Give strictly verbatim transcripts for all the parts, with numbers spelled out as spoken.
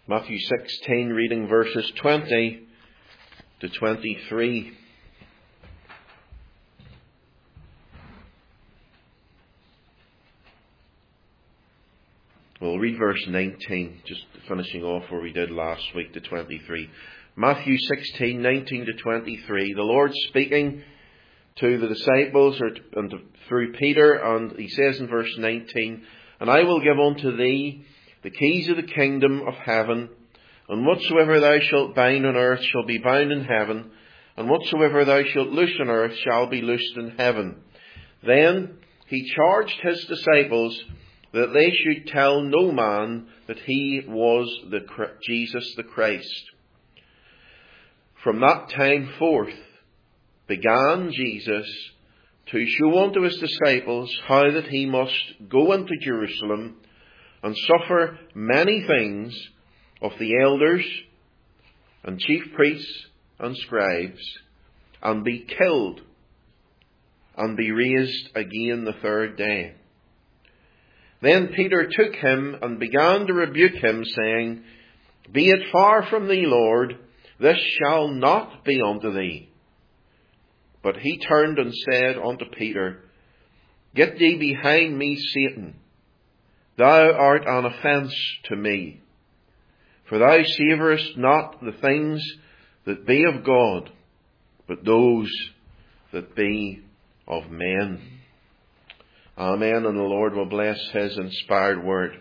Matthew sixteen, reading verses twenty to twenty-three. We'll read verse nineteen, just finishing off where we did last week, to twenty-three. Matthew sixteen, nineteen to twenty-three. The Lord speaking to the disciples, or and through Peter, and he says in verse nineteen, "And I will give unto thee the keys of the kingdom of heaven, and whatsoever thou shalt bind on earth shall be bound in heaven, and whatsoever thou shalt loose on earth shall be loosed in heaven." Then he charged his disciples that they should tell no man that he was the Jesus the Christ. From that time forth began Jesus to show unto his disciples how that he must go into Jerusalem and suffer many things of the elders and chief priests and scribes, and be killed, and be raised again the third day. Then Peter took him and began to rebuke him, saying, "Be it far from thee, Lord, this shall not be unto thee." But he turned and said unto Peter, "Get thee behind me, Satan. Thou art an offence to me. For thou savourest not the things that be of God, but those that be of men." Amen, and the Lord will bless his inspired word.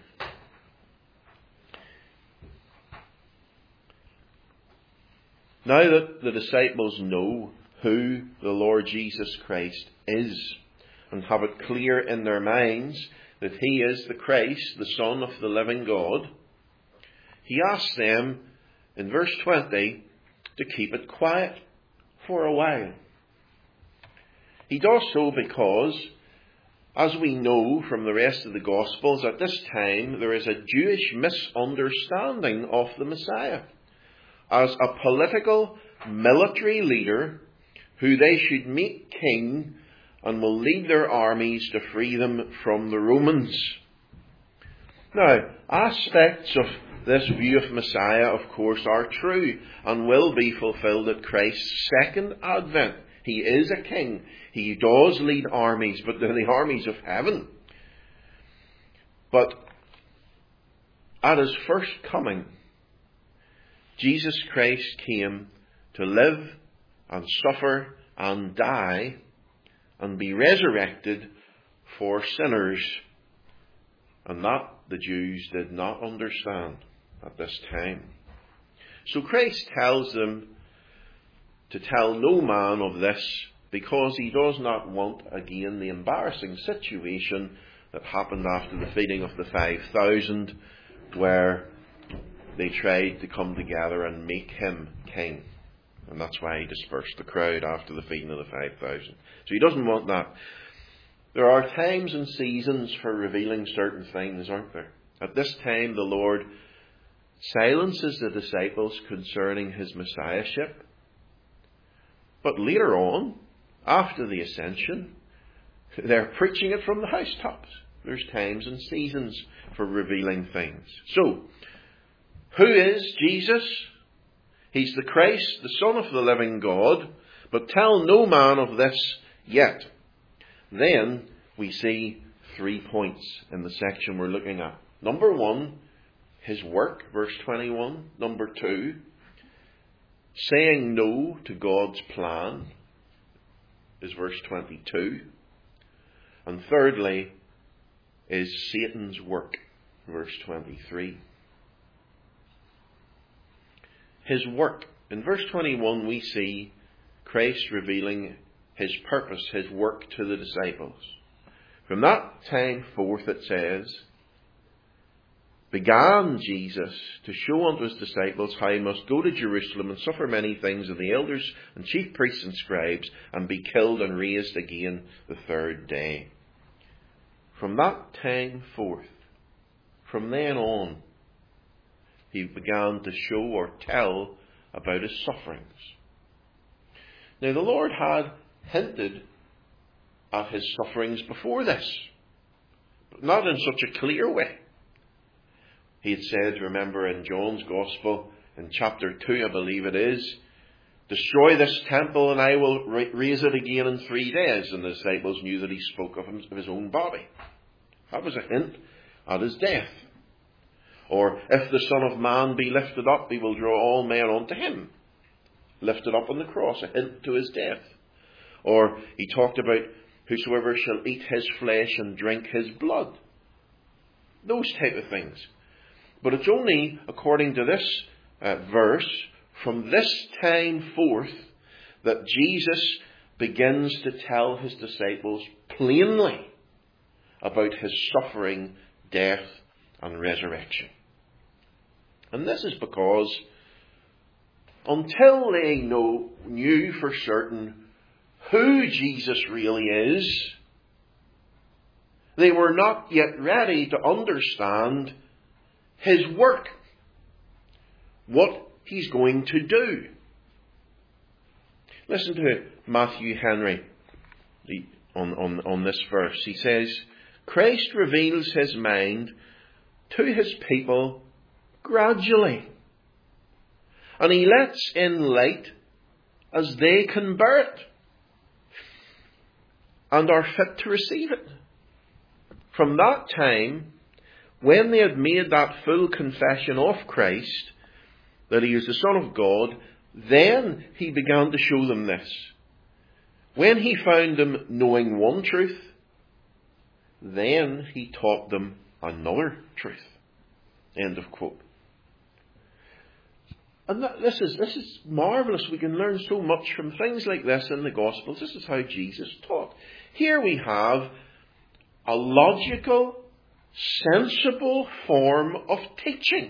Now that the disciples know who the Lord Jesus Christ is, and have it clear in their minds that he is the Christ, the Son of the living God, he asks them in verse twenty to keep it quiet for a while. He does so because, as we know from the rest of the Gospels, at this time there is a Jewish misunderstanding of the Messiah as a political, military leader who they should make king and will lead their armies to free them from the Romans. Now, aspects of this view of Messiah, of course, are true and will be fulfilled at Christ's second advent. He is a king. He does lead armies, but they're the armies of heaven. But at his first coming, Jesus Christ came to live and suffer and die and be resurrected for sinners. And that the Jews did not understand at this time. So Christ tells them to tell no man of this, because he does not want again the embarrassing situation that happened after the feeding of the five thousand, where they tried to come together and make him king. And that's why he dispersed the crowd after the feeding of the five thousand. So he doesn't want that. There are times and seasons for revealing certain things, aren't there? At this time, the Lord silences the disciples concerning his messiahship. But later on, after the ascension, they're preaching it from the housetops. There's times and seasons for revealing things. So, who is Jesus? He's the Christ, the Son of the living God, but tell no man of this yet. Then we see three points in the section we're looking at. Number one, his work, verse twenty-one. Number two, saying no to God's plan, is verse twenty-two. And thirdly, is Satan's work, verse twenty-three. His work. In verse twenty-one we see Christ revealing his purpose, his work to the disciples. From that time forth, it says, began Jesus to show unto his disciples how he must go to Jerusalem and suffer many things of the elders and chief priests and scribes, and be killed and raised again the third day. From that time forth, from then on, he began to show or tell about his sufferings. Now, the Lord had hinted at his sufferings before this, but not in such a clear way. He had said, remember in John's Gospel, in chapter two, I believe it is, destroy this temple and I will raise it again in three days. And the disciples knew that he spoke of, him, of his own body. That was a hint at his death. Or, if the Son of Man be lifted up, he will draw all men unto him. Lifted up on the cross, a hint to his death. Or, he talked about, whosoever shall eat his flesh and drink his blood. Those type of things. But it's only, according to this uh, verse, from this time forth, that Jesus begins to tell his disciples plainly about his suffering, death, and resurrection. And this is because until they know, knew for certain who Jesus really is, they were not yet ready to understand his work, what he's going to do. Listen to Matthew Henry on, on, on this verse. He says, Christ reveals his mind to his people gradually, and he lets in light as they can bear it and are fit to receive it. From that time, when they had made that full confession of Christ, that he is the Son of God, then he began to show them this. When he found them knowing one truth, then he taught them another truth. End of quote. And that, this is this is marvellous. We can learn so much from things like this in the Gospels. This is how Jesus taught. Here we have a logical, sensible form of teaching.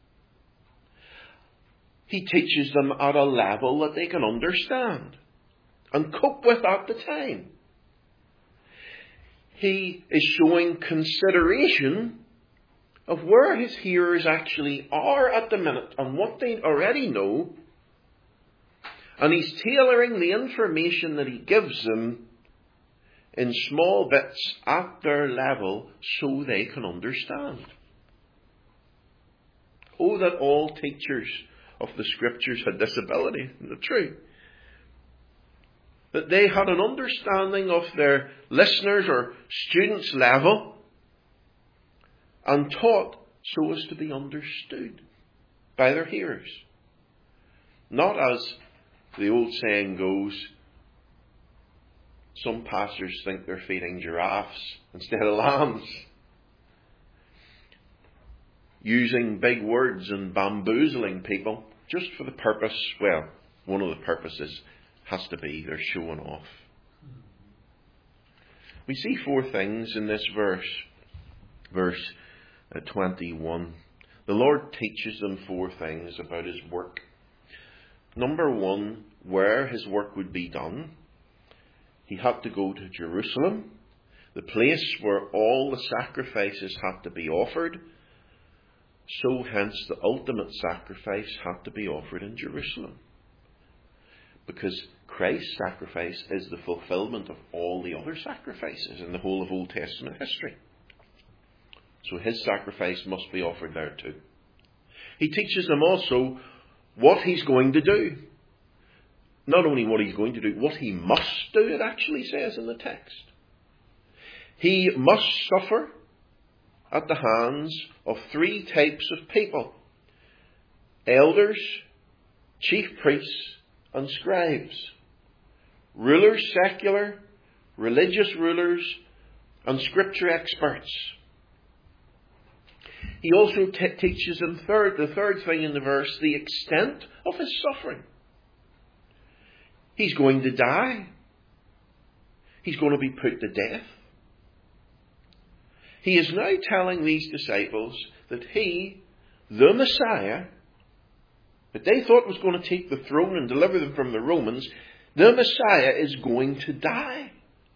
He teaches them at a level that they can understand and cope with at the time. He is showing consideration of where his hearers actually are at the minute and what they already know. And he's tailoring the information that he gives them in small bits at their level so they can understand. Oh, that all teachers of the Scriptures had this ability, isn't it true? That they had an understanding of their listeners' or students' level and taught so as to be understood by their hearers. Not as the old saying goes, some pastors think they're feeding giraffes instead of lambs. Using big words and bamboozling people just for the purpose, well, one of the purposes has to be they're showing off. We see four things in this verse. Verse twenty-one. The Lord teaches them four things about his work. Number one, where his work would be done. He had to go to Jerusalem, the place where all the sacrifices had to be offered. So hence the ultimate sacrifice had to be offered in Jerusalem. Because Christ's sacrifice is the fulfillment of all the other sacrifices in the whole of Old Testament history. So his sacrifice must be offered there too. He teaches them also what he's going to do. Not only what he's going to do, what he must do, it actually says in the text. He must suffer at the hands of three types of people. Elders, chief priests, and scribes. Rulers, secular, religious rulers, and scripture experts. He also t- teaches them third, the third thing in the verse, the extent of his suffering. He's going to die. He's going to be put to death. He is now telling these disciples that he, the Messiah, that they thought was going to take the throne and deliver them from the Romans, the Messiah is going to die.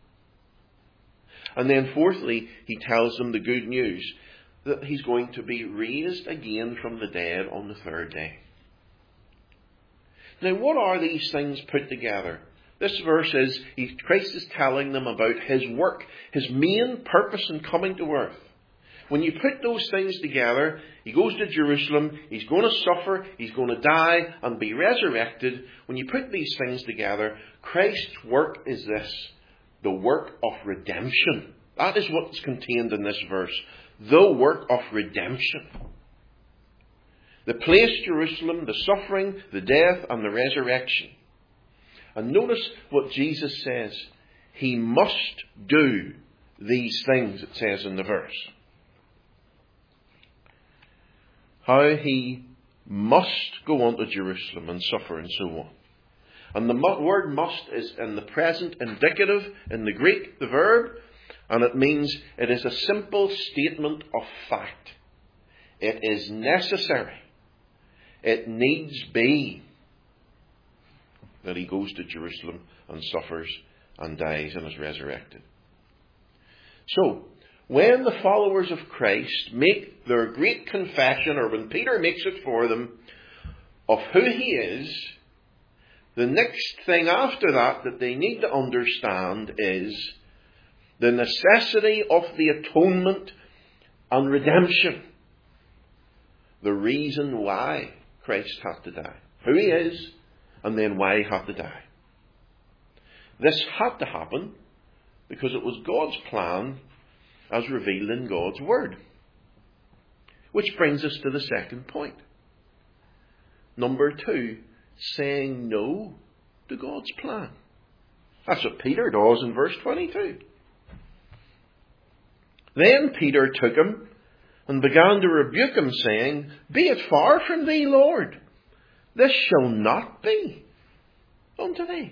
And then fourthly, he tells them the good news, that he's going to be raised again from the dead on the third day. Now, what are these things put together? This verse is, Christ is telling them about his work, his main purpose in coming to earth. When you put those things together, he goes to Jerusalem, he's going to suffer, he's going to die and be resurrected. When you put these things together, Christ's work is this, the work of redemption. That is what's contained in this verse. The work of redemption. The place Jerusalem, the suffering, the death and the resurrection. And notice what Jesus says. He must do these things, it says in the verse. How he must go on to Jerusalem and suffer and so on. And the word must is in the present indicative in the Greek, the verb, and it means it is a simple statement of fact. It is necessary. It needs be that he goes to Jerusalem and suffers and dies and is resurrected. So, when the followers of Christ make their great confession, or when Peter makes it for them, of who he is, the next thing after that that they need to understand is the necessity of the atonement and redemption. The reason why Christ had to die. Who he is, and then why he had to die. This had to happen because it was God's plan as revealed in God's Word. Which brings us to the second point. Number two, saying no to God's plan. That's what Peter does in verse twenty-two. Then Peter took him and began to rebuke him, saying, Be it far from thee, Lord. This shall not be unto thee.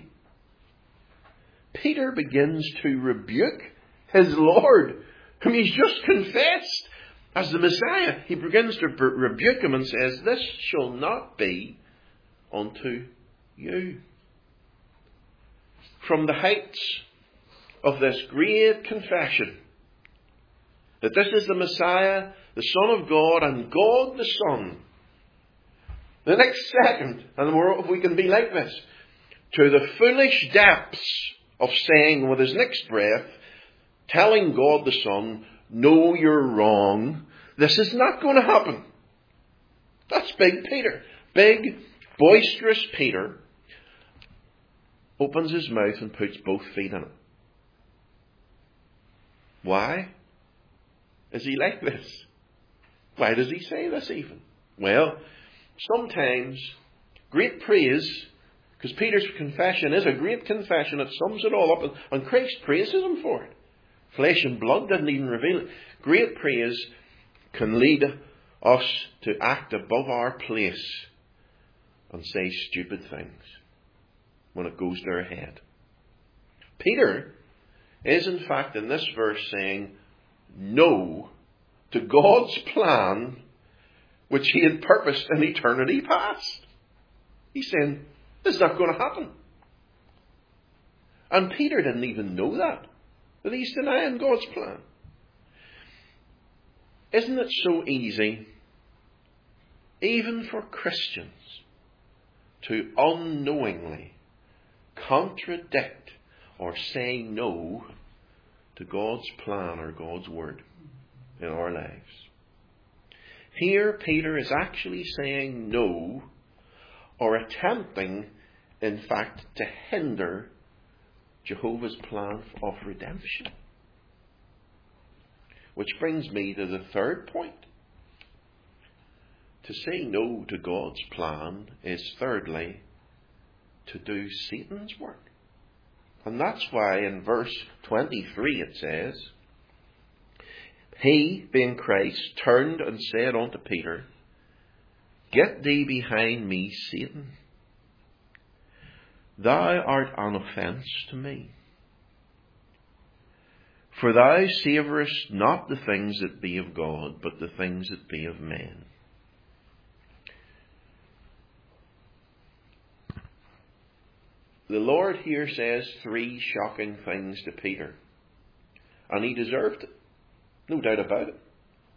Peter begins to rebuke his Lord, whom he's just confessed as the Messiah. He begins to rebuke him and says, This shall not be unto you. From the heights of this great confession, that this is the Messiah, the Son of God, and God the Son, the next second, and if we can be like this, to the foolish depths of saying with his next breath, telling God the Son, no, you're wrong. This is not going to happen. That's big Peter. Big, boisterous Peter opens his mouth and puts both feet in it. Why is he like this? Why does he say this even? Well, sometimes great praise, because Peter's confession is a great confession. It sums it all up, and, and Christ praises him for it. Flesh and blood didn't even reveal it. Great praise can lead us to act above our place and say stupid things when it goes to our head. Peter is in fact in this verse saying no to God's plan which he had purposed in eternity past. He's saying, this is not going to happen. And Peter didn't even know that. That he's denying God's plan. Isn't it so easy, even for Christians, to unknowingly contradict or say no to God's plan or God's word in our lives? Here Peter is actually saying no, or attempting, in fact, to hinder Jehovah's plan of redemption. Which brings me to the third point. To say no to God's plan is thirdly to do Satan's work. And that's why in verse twenty-three it says, He, being Christ, turned and said unto Peter, Get thee behind me, Satan. Thou art an offence to me. For thou savourest not the things that be of God, but the things that be of men. The Lord here says three shocking things to Peter. And he deserved it. No doubt about it.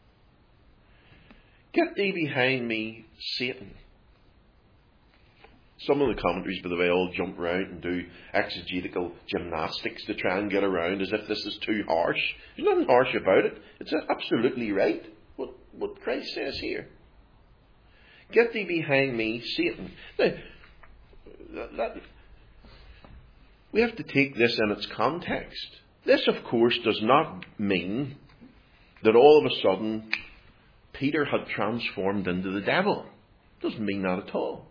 Get thee behind me, Satan. Some of the commentaries, by the way, all jump around and do exegetical gymnastics to try and get around as if this is too harsh. There's nothing harsh about it. It's absolutely right, what, what Christ says here. Get thee behind me, Satan. Now, that, that, we have to take this in its context. This, of course, does not mean that all of a sudden Peter had transformed into the devil. It doesn't mean that at all.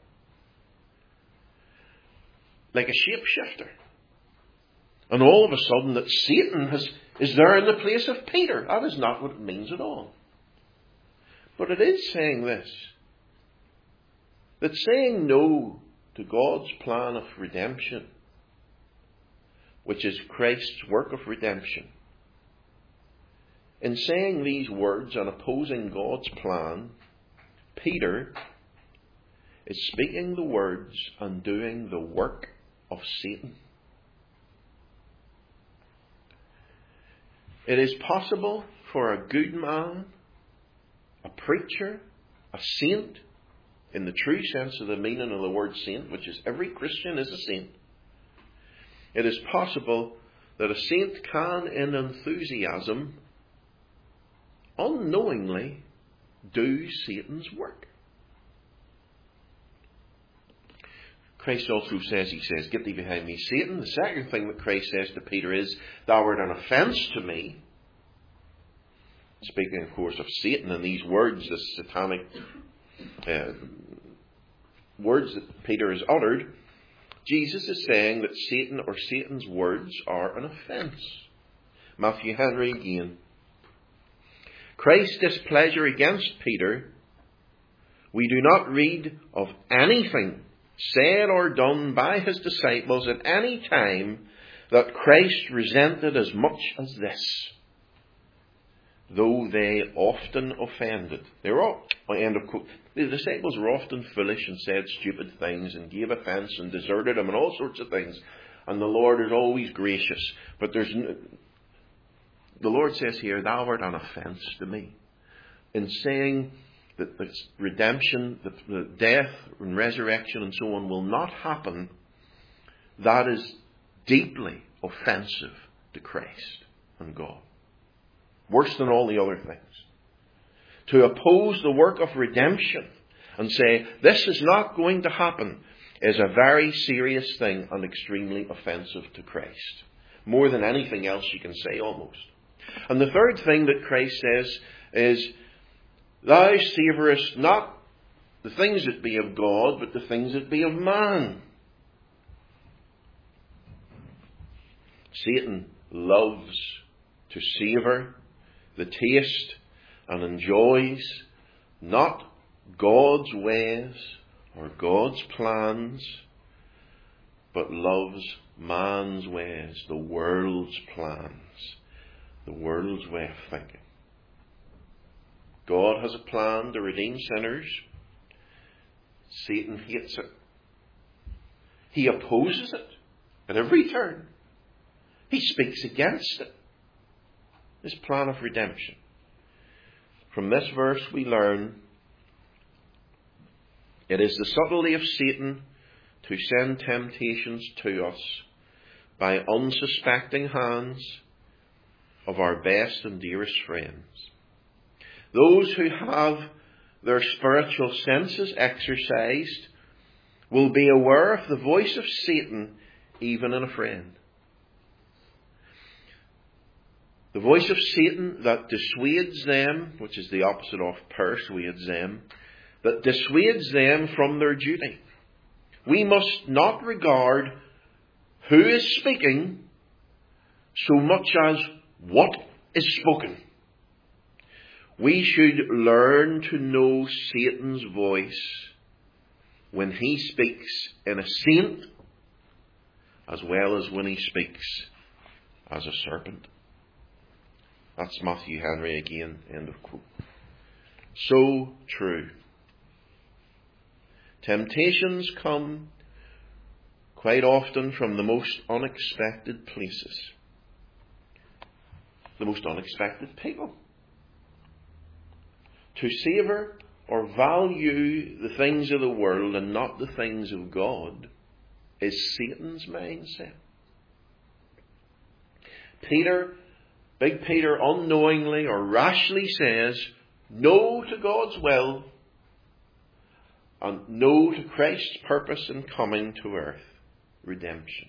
Like a shapeshifter. And all of a sudden that Satan has, is there in the place of Peter. That is not what it means at all. But it is saying this. That saying no to God's plan of redemption, which is Christ's work of redemption, in saying these words and opposing God's plan, Peter is speaking the words and doing the work of Satan. It is possible for a good man, a preacher, a saint, in the true sense of the meaning of the word saint, which is every Christian is a saint. It is possible that a saint can, in enthusiasm, unknowingly do Satan's work. Christ also says, he says, get thee behind me, Satan. The second thing that Christ says to Peter is, thou art an offence to me. Speaking, of course, of Satan and these words, the satanic uh, words that Peter has uttered, Jesus is saying that Satan or Satan's words are an offence. Matthew Henry again. Christ's displeasure against Peter, we do not read of anything said or done by his disciples at any time that Christ resented as much as this, though they often offended. They were all, end of quote. The disciples were often foolish and said stupid things and gave offence and deserted him and all sorts of things. And the Lord is always gracious. But there's no, the Lord says here, thou art an offence to me. In saying that the redemption, the, the death and resurrection and so on will not happen, that is deeply offensive to Christ and God. Worse than all the other things. To oppose the work of redemption and say, this is not going to happen, is a very serious thing and extremely offensive to Christ. More than anything else you can say almost. And the third thing that Christ says is, thou savourest not the things that be of God, but the things that be of man. Satan loves to savour the taste and enjoys not God's ways or God's plans, but loves man's ways, the world's plans, the world's way of thinking. God has a plan to redeem sinners. Satan hates it. He opposes it at every turn. He speaks against it. This plan of redemption. From this verse we learn it is the subtlety of Satan to send temptations to us by unsuspecting hands of our best and dearest friends. Those who have their spiritual senses exercised will be aware of the voice of Satan even in a friend. The voice of Satan that dissuades them, which is the opposite of persuades them, that dissuades them from their duty. We must not regard who is speaking so much as what is spoken. We should learn to know Satan's voice when he speaks in a saint as well as when he speaks as a serpent. That's Matthew Henry again, end of quote. So true. Temptations come quite often from the most unexpected places. The most unexpected people. To savour or value the things of the world and not the things of God is Satan's mindset. Peter, Big Peter, unknowingly or rashly says no to God's will and no to Christ's purpose in coming to earth, redemption.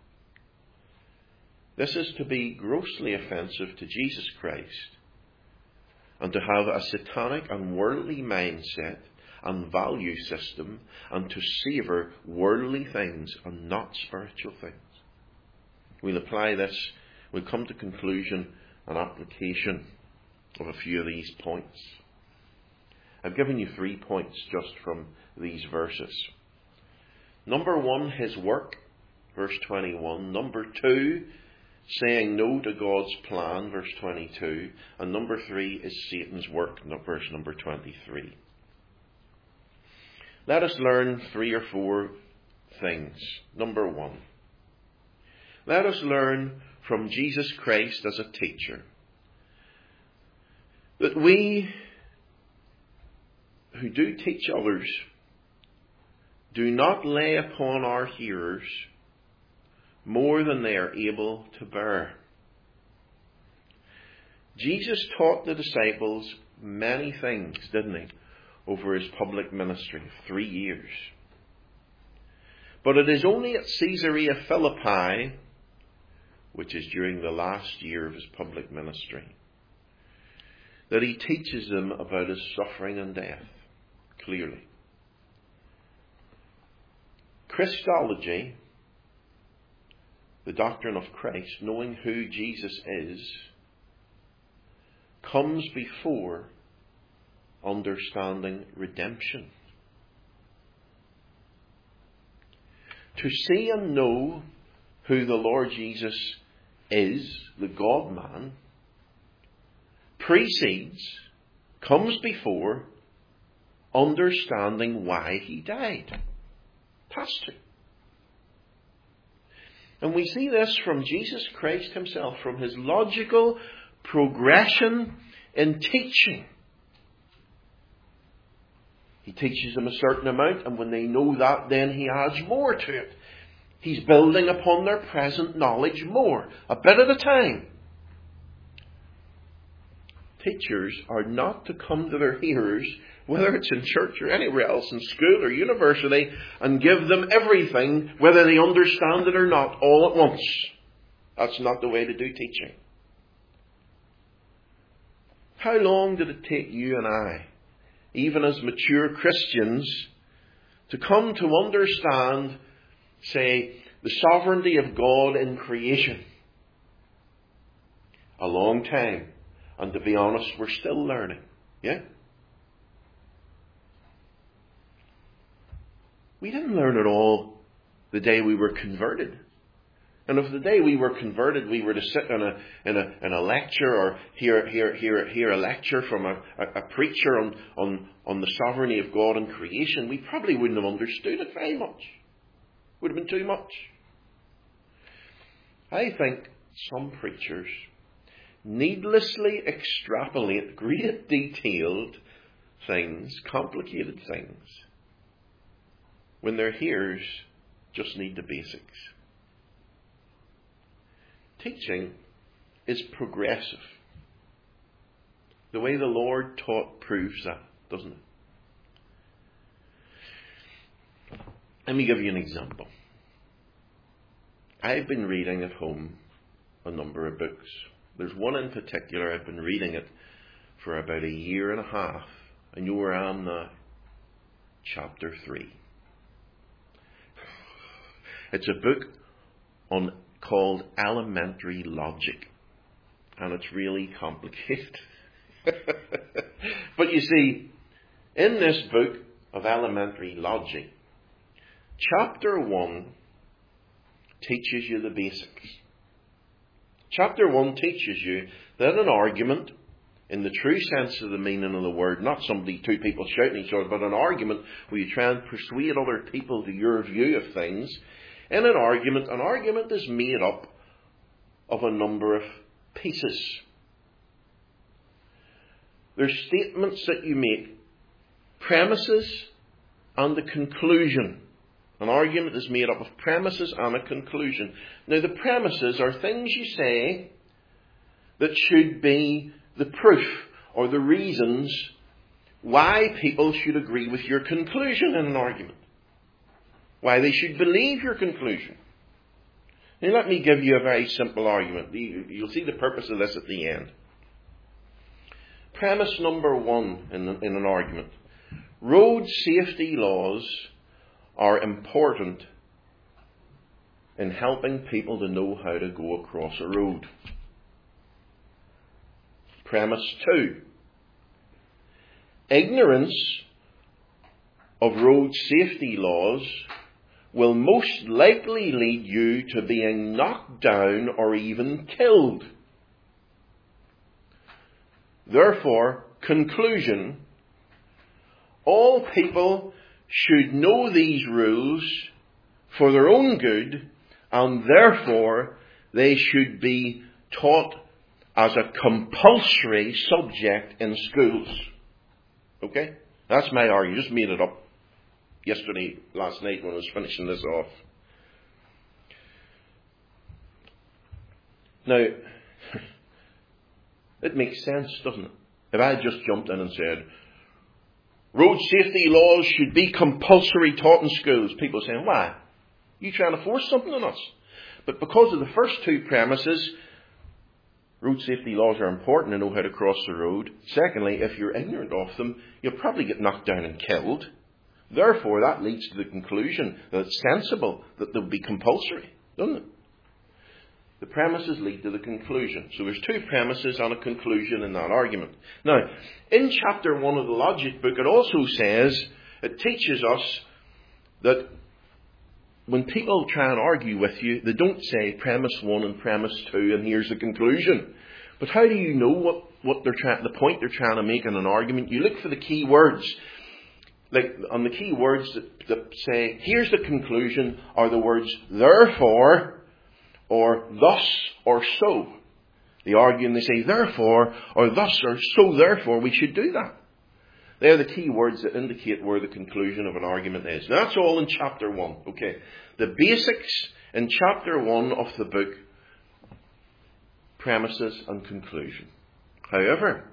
This is to be grossly offensive to Jesus Christ and to have a satanic and worldly mindset and value system and to savour worldly things and not spiritual things. We'll apply this, we'll come to conclusion and application of a few of these points. I've given you three points just from these verses. Number one, his work, verse twenty-one. Number two, saying no to God's plan, verse twenty-two. And number three is Satan's work, verse number twenty-three. Let us learn three or four things. Number one, let us learn from Jesus Christ as a teacher that we who do teach others do not lay upon our hearers more than they are able to bear. Jesus taught the disciples many things, didn't he, over his public ministry of three years. But it is only at Caesarea Philippi, which is during the last year of his public ministry, that he teaches them about his suffering and death, clearly. Christology, the doctrine of Christ, knowing who Jesus is, comes before understanding redemption. To see and know who the Lord Jesus is, the God-man, precedes, comes before understanding why he died. Has to. And we see this from Jesus Christ himself, from his logical progression in teaching. He teaches them a certain amount, and when they know that, then he adds more to it. He's building upon their present knowledge more, a bit at a time. Teachers are not to come to their hearers, whether it's in church or anywhere else, in school or university, and give them everything, whether they understand it or not, all at once. That's not the way to do teaching. How long did it take you and I, even as mature Christians, to come to understand, say, the sovereignty of God in creation? A long time. And to be honest, we're still learning. Yeah? We didn't learn it all the day we were converted. And if the day we were converted, we were to sit in a in a in a lecture or hear hear hear hear a lecture from a, a, a preacher on, on on the sovereignty of God in creation, we probably wouldn't have understood it very much. Would have been too much. I think some preachers needlessly extrapolate great detailed things, complicated things, when their hearers just need the basics. Teaching is progressive. The way the Lord taught proves that, doesn't it? Let me give you an example. I've been reading at home a number of books. There's one in particular, I've been reading it for about a year and a half. And you know where I am now? Chapter three. It's a book on called Elementary Logic. And it's really complicated. But you see, in this book of Elementary Logic, chapter one teaches you the basics. Chapter one teaches you that an argument, in the true sense of the meaning of the word, not somebody, two people shouting each other, but an argument where you try and persuade other people to your view of things. In an argument, an argument is made up of a number of pieces. There's statements that you make premises and a conclusion. An argument is made up of premises and a conclusion. Now, the premises are things you say that should be the proof or the reasons why people should agree with your conclusion in an argument. Why they should believe your conclusion. Now, let me give you a very simple argument. You'll see the purpose of this at the end. Premise number one in, in an argument. Road safety laws are important in helping people to know how to go across a road. Premise two. Ignorance of road safety laws will most likely lead you to being knocked down or even killed. Therefore, conclusion, all people should know these rules for their own good, and therefore they should be taught as a compulsory subject in schools. Okay? That's my argument. Just made it up yesterday, last night when I was finishing this off. Now, it makes sense, doesn't it? If I had just jumped in and said, road safety laws should be compulsory taught in schools, people are saying, why? You trying to force something on us? But because of the first two premises, road safety laws are important to know how to cross the road. Secondly, if you're ignorant of them, you'll probably get knocked down and killed. Therefore, that leads to the conclusion that it's sensible that they'll be compulsory, doesn't it? The premises lead to the conclusion. So there's two premises and a conclusion in that argument. Now, in chapter one of the logic book, it also says, it teaches us that when people try and argue with you, they don't say premise one and premise two and here's the conclusion. But how do you know what, what they're trying, the point they're trying to make in an argument? You look for the key words. Like on the key words that, that say, here's the conclusion, are the words therefore, or thus, or so. They argue and they say, therefore, or thus, or so, therefore, we should do that. They're the key words that indicate where the conclusion of an argument is. Now, that's all in chapter one. Okay. The basics in chapter one of the book, premises and conclusion. However,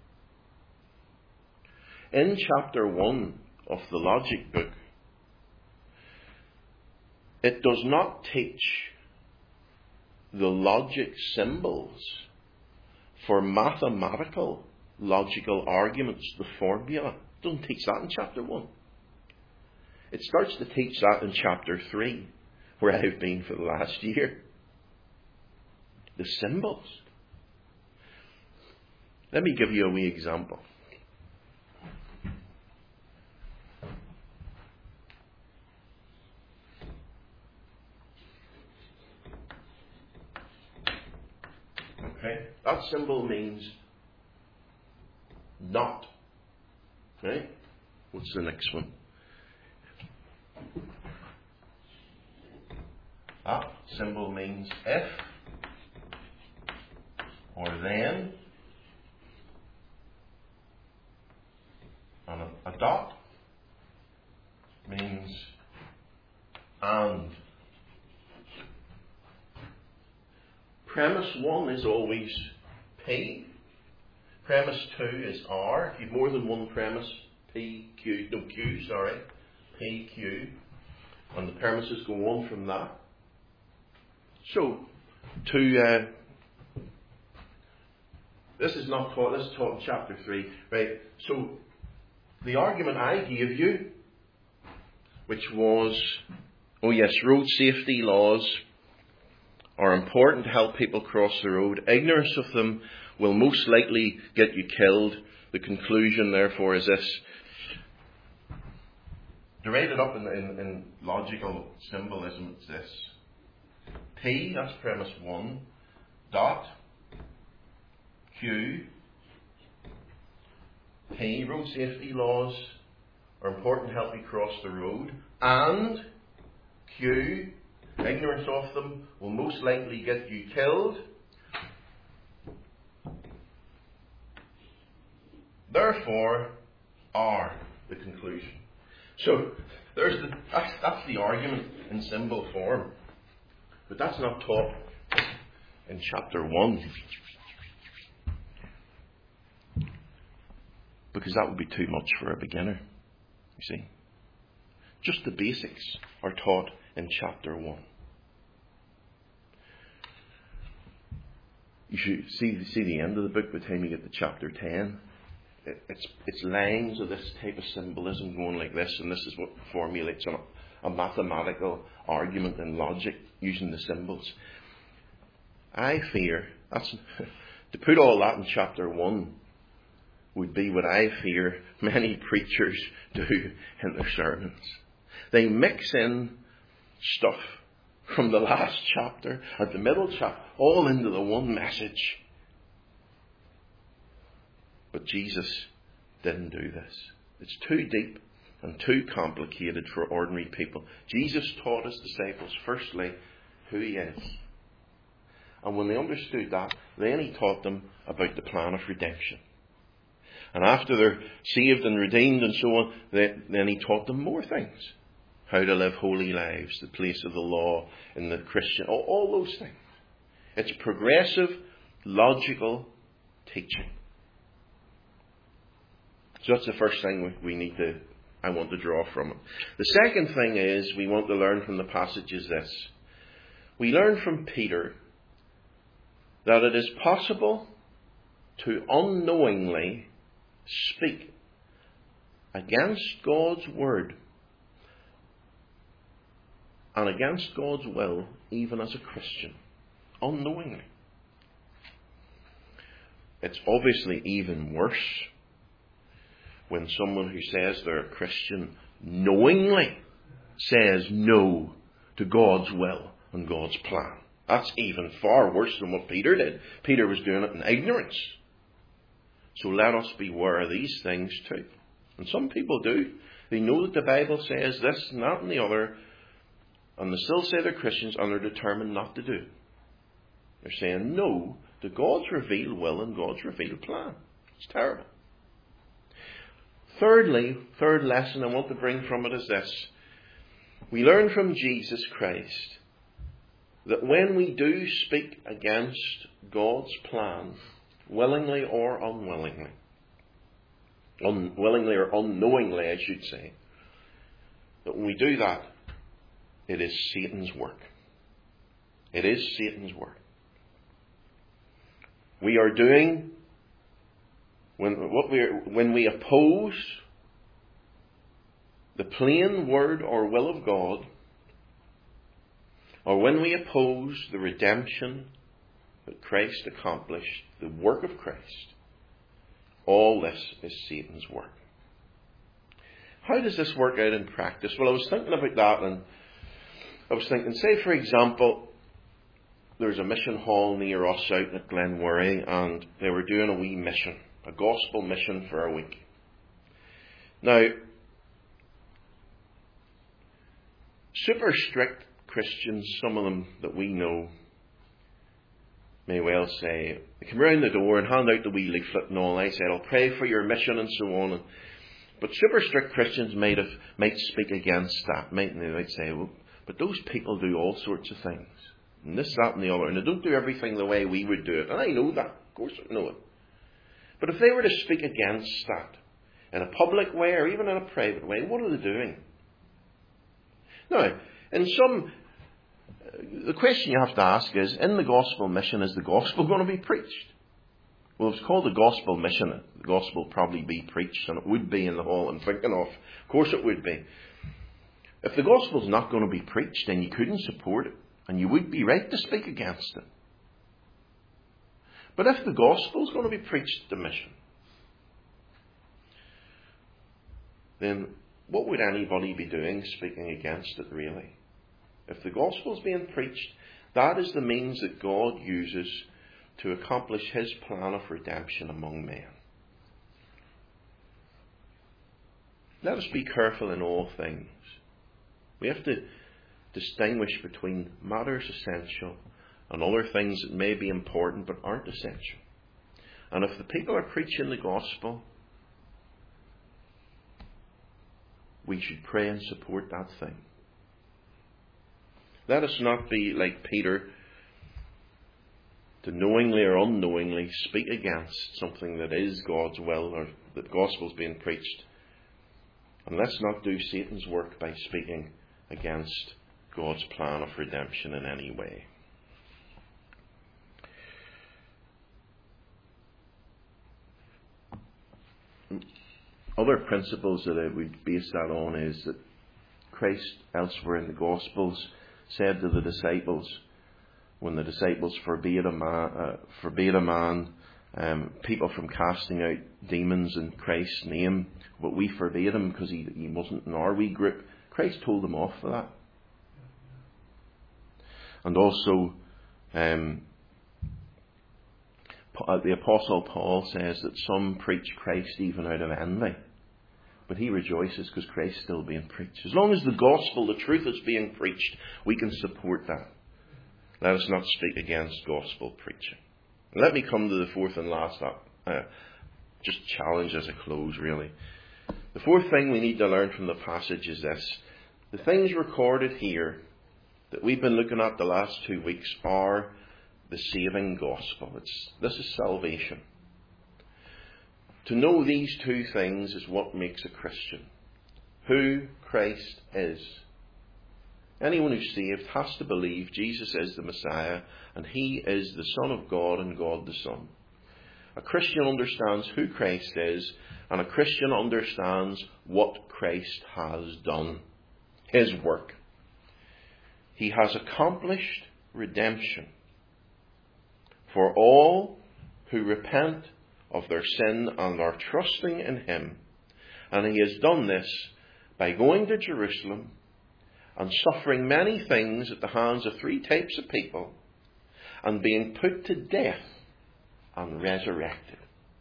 in chapter one of the logic book, it does not teach the logic symbols for mathematical logical arguments, the formula. Don't teach that in chapter one. It starts to teach that in chapter three, where I've been for the last year. The symbols. Let me give you a wee example. Okay? That symbol means not. Right? What's the next one? That symbol means if or then. And a, a dot means and. Premise one is always P. Premise two is R. If you've more than one premise, P, Q, no Q, sorry, P, Q. And the premises go on from that. So, to, uh, this is not taught, this is taught in chapter three, right? So, the argument I gave you, which was, oh yes, road safety laws are important to help people cross the road. Ignorance of them will most likely get you killed. The conclusion, therefore, is this. To write it up in, in, in logical symbolism, it's this. P, that's premise one. Dot. Q. P, road safety laws are important to help you cross the road. And Q, ignorance of them will most likely get you killed. Therefore, R. the conclusion. So there's the, that's, that's the argument in symbol form. But that's not taught in chapter one. Because that would be too much for a beginner, you see. Just the basics are taught in chapter one. You should see, see the end of the book by the time you get to chapter ten. It, it's, it's lines of this type of symbolism going like this, and this is what formulates a, a mathematical argument and logic using the symbols. I fear, that's, to put all that in chapter one would be what I fear many preachers do in their sermons. They mix in stuff from the last chapter or the middle chapter all into the one message. But Jesus didn't do this. It's too deep and too complicated for ordinary people. Jesus taught his disciples, firstly, who he is. And when they understood that, then he taught them about the plan of redemption. And after they're saved and redeemed and so on, then he taught them more things. How to live holy lives, the place of the law in the Christian, all, all those things. It's progressive, logical teaching. So that's the first thing we need to, I want to draw from it. The second thing is we want to learn from the passage is this. We learn from Peter that it is possible to unknowingly speak against God's word and against God's will, even as a Christian, unknowingly. It's obviously even worse when someone who says they're a Christian knowingly says no to God's will and God's plan. That's even far worse than what Peter did. Peter was doing it in ignorance. So let us beware of these things too. And some people do. They know that the Bible says this and that and the other, and they still say they're Christians and they're determined not to do it. They're saying no to God's revealed will and God's revealed plan. It's terrible. Thirdly, third lesson I want to bring from it is this. We learn from Jesus Christ that when we do speak against God's plan, willingly or unwillingly, unwillingly or unknowingly, I should say, that when we do that, it is Satan's work. It is Satan's work. We are doing, when, what we are, when we oppose the plain word or will of God, or when we oppose the redemption that Christ accomplished, the work of Christ, all this is Satan's work. How does this work out in practice? Well, I was thinking about that, and I was thinking, say for example, there's a mission hall near us out at Glenworry, and they were doing a wee mission, a gospel mission for a week. Now, super strict Christians, some of them that we know, may well say, they come round the door and hand out the wee leaflet and all. I said, I'll pray for your mission and so on. But super strict Christians might have might speak against that. Might, they might say, well, but those people do all sorts of things. And this, that and the other. And they don't do everything the way we would do it. And I know that. Of course I know it. But if they were to speak against that in a public way or even in a private way, what are they doing? Now, in some... The question you have to ask is, in the gospel mission, is the gospel going to be preached? Well, if it's called the gospel mission, the gospel will probably be preached, and it would be in the hall I'm thinking of. Of course it would be. If the gospel's not going to be preached, then you couldn't support it, and you would be right to speak against it. But if the gospel's going to be preached at the mission, then what would anybody be doing speaking against it, really? If the gospel is being preached, that is the means that God uses to accomplish his plan of redemption among men. Let us be careful in all things. We have to distinguish between matters essential and other things that may be important but aren't essential. And if the people are preaching the gospel, we should pray and support that thing. Let us not be like Peter, to knowingly or unknowingly speak against something that is God's will, or that the gospel is being preached. And let's not do Satan's work by speaking against God's plan of redemption in any way. Other principles that I would base that on is that Christ elsewhere in the Gospels said to the disciples, when the disciples forbade a man, uh, forbade a man um, people from casting out demons in Christ's name, but we forbade him because he, he wasn't in our wee group, Christ told them off for that. And also, um, the Apostle Paul says that some preach Christ even out of envy. But he rejoices because Christ is still being preached. As long as the gospel, the truth is being preached, we can support that. Let us not speak against gospel preaching. And let me come to the fourth and last uh, just challenge as a close, really. The fourth thing we need to learn from the passage is this. The things recorded here that we've been looking at the last two weeks are the saving gospel. It's, this is salvation. To know these two things is what makes a Christian. Who Christ is. Anyone who's saved has to believe Jesus is the Messiah and He is the Son of God and God the Son. A Christian understands who Christ is, and a Christian understands what Christ has done. His work. He has accomplished redemption for all who repent of their sin and are trusting in Him. And He has done this by going to Jerusalem and suffering many things at the hands of three types of people and being put to death and resurrected.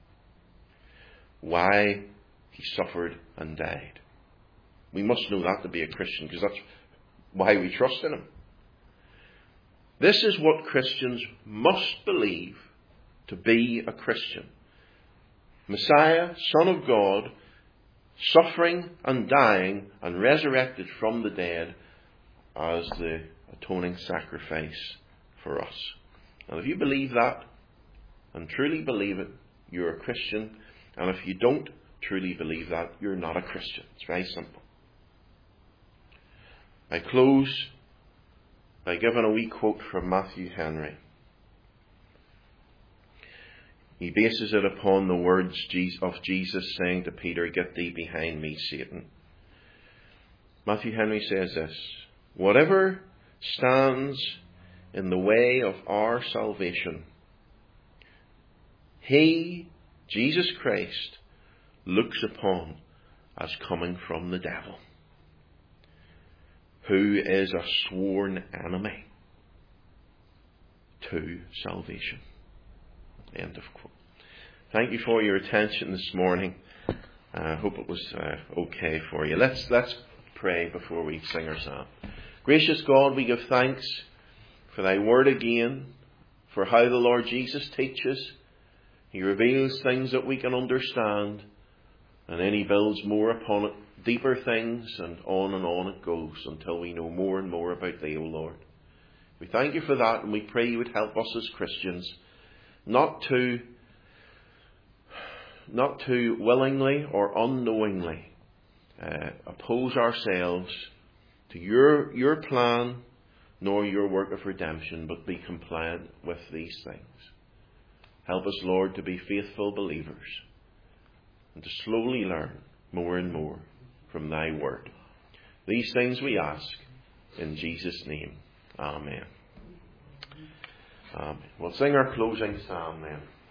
Why He suffered and died. We must know that to be a Christian, because that's why we trust in Him. This is what Christians must believe to be a Christian. Messiah, Son of God, suffering and dying and resurrected from the dead as the atoning sacrifice for us. And if you believe that and truly believe it, you're a Christian. And if you don't truly believe that, you're not a Christian. It's very simple. I close by giving a wee quote from Matthew Henry. He bases it upon the words of Jesus saying to Peter, "Get thee behind me, Satan." Matthew Henry says this: whatever stands in the way of our salvation, He, Jesus Christ, looks upon as coming from the devil, who is a sworn enemy to salvation. End of quote. Thank you for your attention this morning. I uh, hope it was uh, okay for you. Let's let's pray before we sing our psalm. Gracious God, we give thanks for Thy word again, for how the Lord Jesus teaches. He reveals things that we can understand, and then He builds more upon it, deeper things, and on and on it goes until we know more and more about Thee, O Lord. We thank You for that, and we pray You would help us as Christians not to not to willingly or unknowingly uh, oppose ourselves to your your plan nor Your work of redemption, but be compliant with these things. Help us, Lord, to be faithful believers and to slowly learn more and more from Thy word. These things we ask in Jesus' name. Amen. Amen. We'll sing our closing psalm then.